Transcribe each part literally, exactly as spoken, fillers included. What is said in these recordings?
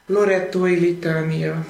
Lorettói litánia.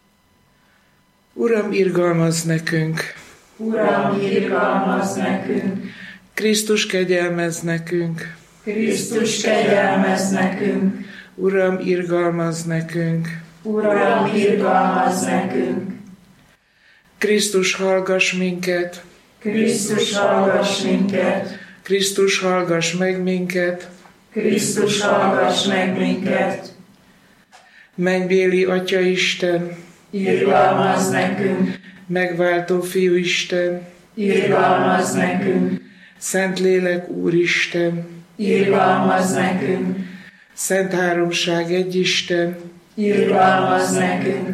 Uram, irgalmazz nekünk! Uram, irgalmazz nekünk! Krisztus, kegyelmezz nekünk! Krisztus, kegyelmezz nekünk! Uram, irgalmazz nekünk! Uram, irgalmazz nekünk! Krisztus, hallgass minket! Krisztus, hallgass minket! Krisztus, hallgass meg minket! Krisztus, hallgass meg minket! Mennybéli Atya Isten! Irgalmazz nekünk! Megváltó Fiú Isten! Irgalmazz nekünk! Szentlélek Úristen! Irgalmazz nekünk! Szent Háromság Egyisten! Irgalmazz nekünk!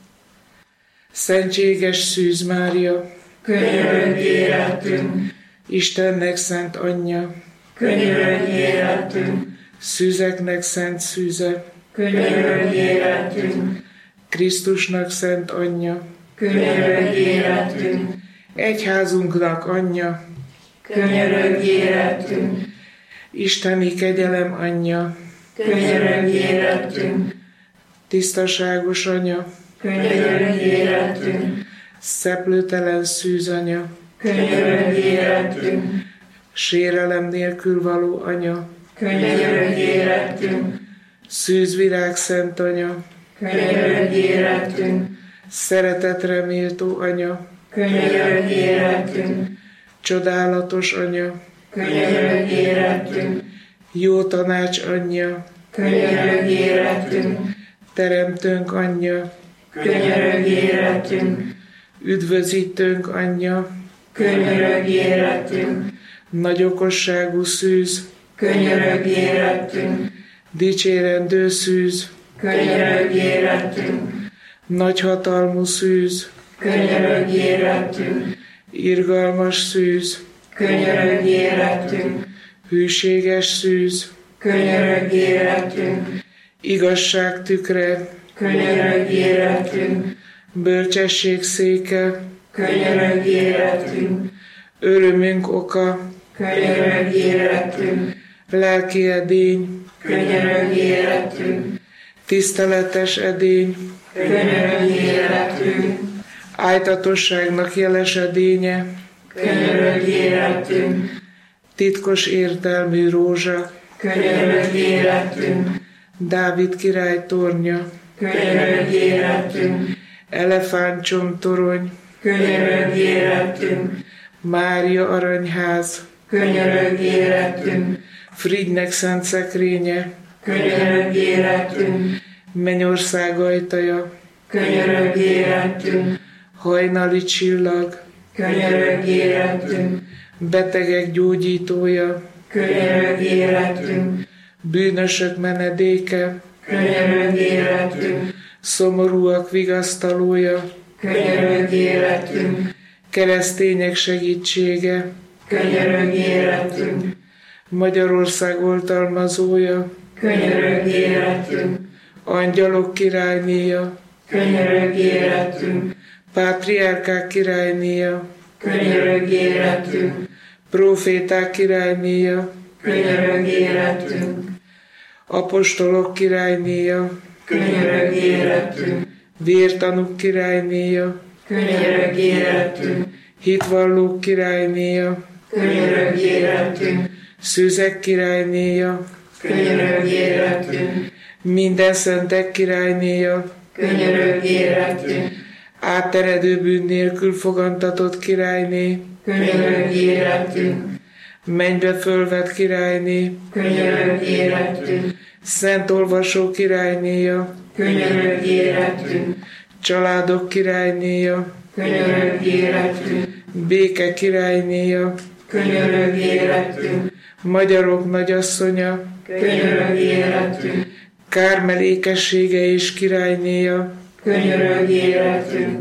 Szentséges Szűz Mária! Könyörögj érettünk! Istennek szent anyja! Könyörögj érettünk! Szűzeknek szent szűze! Könyörögj érettünk! Krisztusnak szent anyja! Könyörögj érettünk! Egyházunknak anyja! Könyörögj érettünk! Isteni kegyelem anyja! Könyörögj érettünk! Tisztaságos anya! Könyörögj érettünk! Szeplőtelen szűz anya! Könyörögj érettünk! Sérelem nélkül való anya! Könyörögj érettünk! Szűzvirág szent anya! Könyörögj érettünk! Szeretetre méltó anya! Könyörögj érettünk! Csodálatos anya! Könyörögj érettünk! Jó tanács anyja! Könyörögj érettünk! Teremtőnk anyja! Könyörögj érettünk! Üdvözítőnk anyja! Könyörögj érettünk! Nagy okosságú szűz! Könyörögj érettünk! Dicsérendő szűz! Könyörögj érettünk! Nagy hatalmú szűz! Könyörögj érettünk! Irgalmas szűz! Könyörögj érettünk! Hűséges szűz! Könyörögj érettünk! Igazság tükre! Könyörögj érettünk! Bölcsesség széke! Könyörögj érettünk! Örömünk oka! Könyörögj érettünk! Lelki edény! Könyörögj érettünk! Tiszteletes edény! Könyörögj érettünk! Ájtatosságnak jeles edénye! Könyörögj érettünk! Titkos értelmű rózsa! Könyörögj érettünk! Dávid király tornya! Könyörögj érettünk! Elefántcsontorony! Könyörögj érettünk! Mária aranyház! Könyörögj érettünk! Frigynek szent szekrénye! Könyörögj érettünk! Mennyország ajtaja! Könyörögj érettünk! Hajnali csillag! Könyörögj érettünk! Betegek gyógyítója! Könyörögj érettünk! Bűnösök menedéke! Könyörögj érettünk! Szomorúak vigasztalója! Könyörögj érettünk! Keresztények segítsége! Könyörögj érettünk! Magyarország oltalmazója! Könyörögj érettünk! Angyalok királynéja! Könyörögj érettünk! Pátriárkák királynéja! Könyörögj érettünk! Próféták királynéja! Könyörögj érettünk! Apostolok királynéja! Könyörögj érettünk! Vértanúk királynéja! Könyörögj érettünk! Hitvallók királynéja! Könyörögj érettünk! Szűzek királynéja! Könyörögj érettünk! Minden szentek királynéja! Könyörögj érettünk! Átteredő bűn nélkül fogantatott királyné! Könyörögj érettünk! Mennybe fölvett királyné! Könyörögj érettünk! Szent olvasó királynéja! Könyörögj érettünk! Családok királynéja! Könyörögj érettünk! Béke királynéja! Könyörögj érettünk! Magyarok nagyasszonya! Könyörögj érettünk! Kármelékessége és királynéja! Könyörögj érettünk!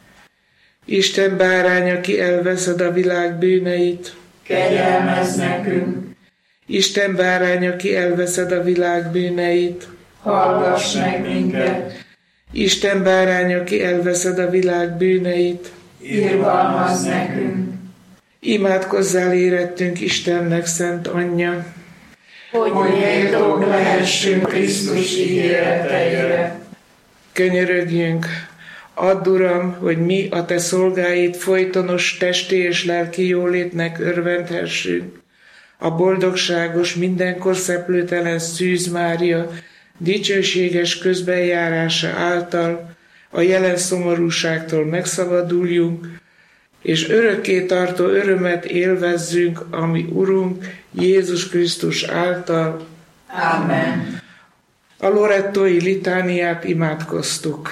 Isten bárány, aki elveszed a világ bűneit! Kegyelmezz nekünk! Isten bárány, aki elveszed a világ bűneit! Hallgass meg minket! Isten bárány, aki elveszed a világ bűneit! Irgalmazz nekünk! Imádkozzál érettünk Istennek szent anyja! hogy méltók lehessünk Krisztus ígéreteire. Könyörögjünk, add, Uram, hogy mi, a Te szolgáid folytonos testi és lelki jólétnek örvendhessünk. A boldogságos, mindenkor szeplőtelen Szűz Mária dicsőséges közbenjárása által a jelen szomorúságtól megszabaduljunk, és örökké tartó örömet élvezzünk, ami Urunk Jézus Krisztus által. Amen. A lorettói litániát imádkoztuk.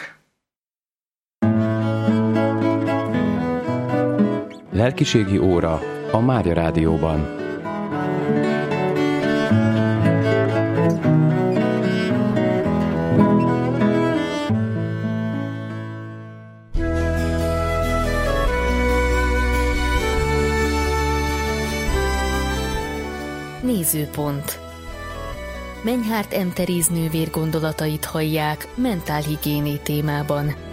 Lelkiségi óra a Mária Rádióban. Nézőpont. Menyhárt M. Teréz nővér gondolatait hallják mentálhigiéné témában.